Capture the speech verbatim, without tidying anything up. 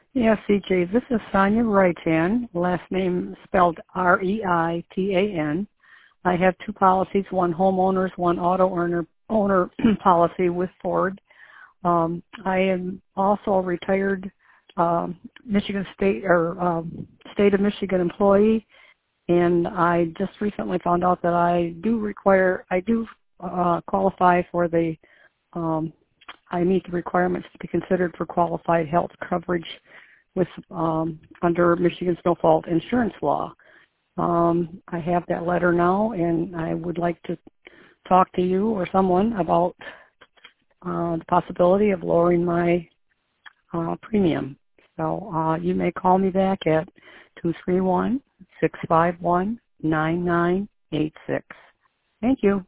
Yes, C J, this is Sonia Reitan, last name spelled R E I T A N. I have two policies, one homeowners, one auto owner, owner policy with Ford. Um, I am also a retired um, Michigan State or um, State of Michigan employee, and I just recently found out that I do require, I do uh, qualify for the, um, I meet the requirements to be considered for qualified health coverage with um, under Michigan's no fault insurance law. Um, I have that letter now, and I would like to talk to you or someone about uh, the possibility of lowering my uh, premium. So uh, you may call me back at two three one, six five one, nine nine eight six. Thank you.